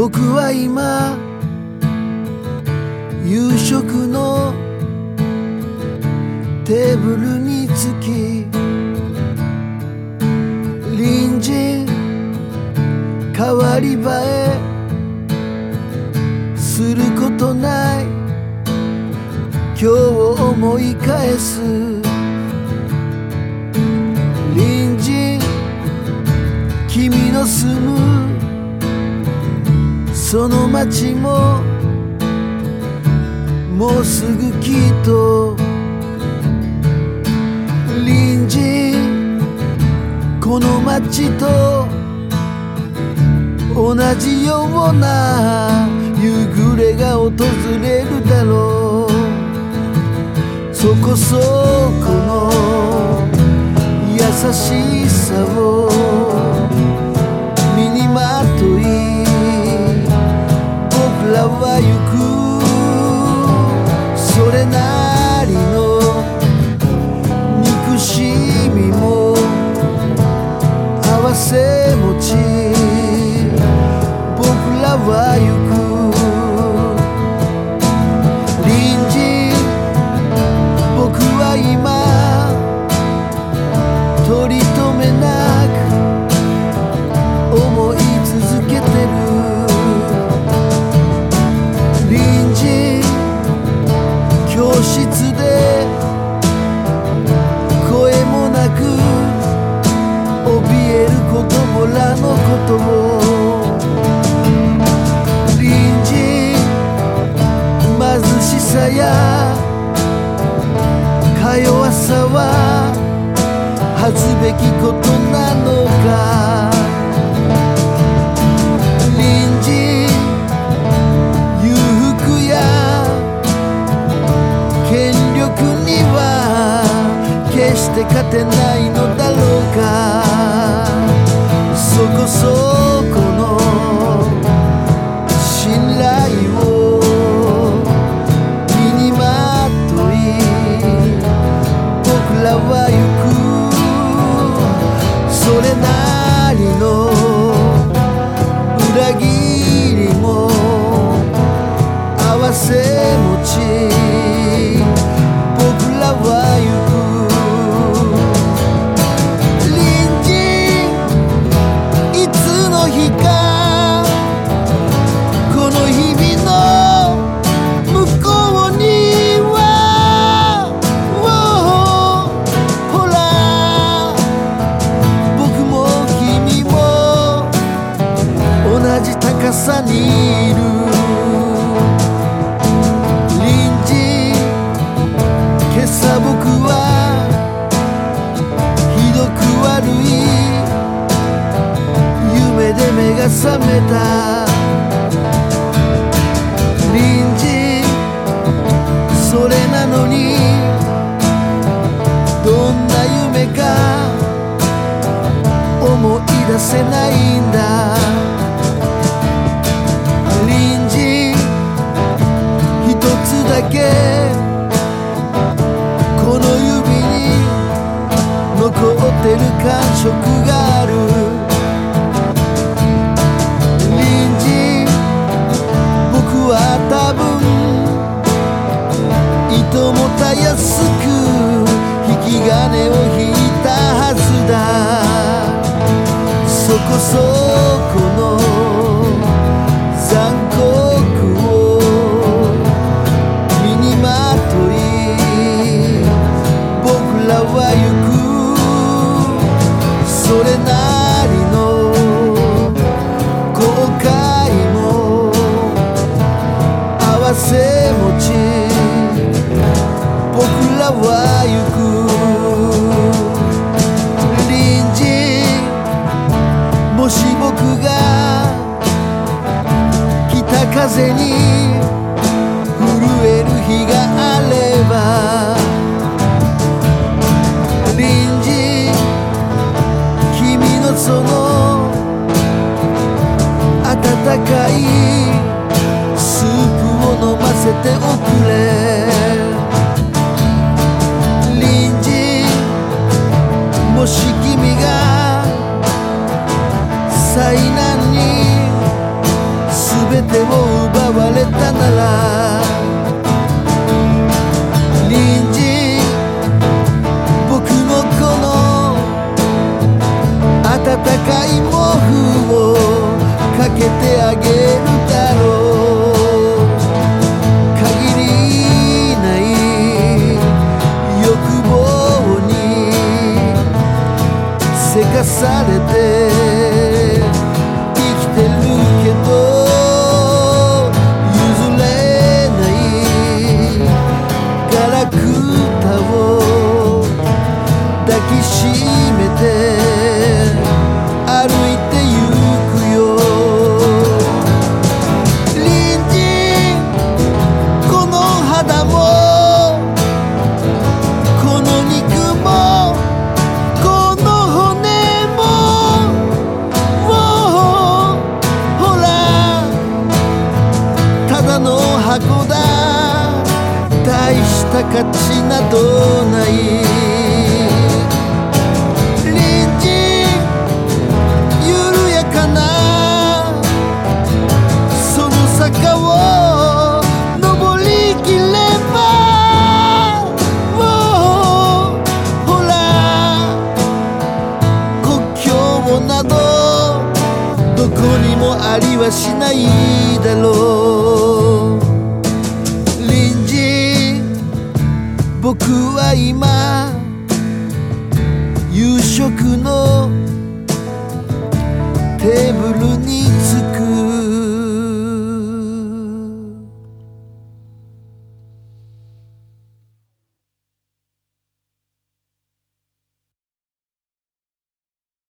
僕は今夕食のテーブルにつき、隣人代わり映えすることない今日を思い返す。隣人君の住むその街ももうすぐきっと隣人この街と同じような夕暮れが訪れるだろう。そこそこの優しさを身にまとい僕らは行く。それなりの憎しみも合わせ持ち僕らは行く。隣人僕は今取り留めなく思い続けてる。隣人教室で声もなく怯える子供らのことを、隣人貧しさやか弱さは恥ずべきことなのか。隣人裕福や権力には決して勝てないのだろうか。そこそこの信頼を身にまとい僕らは行く。それなりの裏切りも合わせ持ち僕らは行く。隣人いつの日かこの日々の向こうにはほら僕も君も同じ高さにいる。今朝僕はひどく悪い夢で目が覚めた。隣人それなのにどんな夢か思い出せないんだ。隣人一つだけこの指に残ってる感触がある。隣人僕は多分いともたやすく引き金を引いたはずだ。そこそこの残酷を身にまとい僕らは行く。それなりの後悔も合わせ持ち僕らは行く。隣人もし僕が北風に震える日があれば、隣人君のその温かいスープを飲ませておくれ。隣人もし君が災難にされて生きてるけど譲れないガラクタを抱きしめて歩いてゆくよ。隣人この肌もこの肉もこの骨もほらただの箱だ大した価値などない。どこにもありはしないだろう。隣人僕は今夕食のテーブルに着く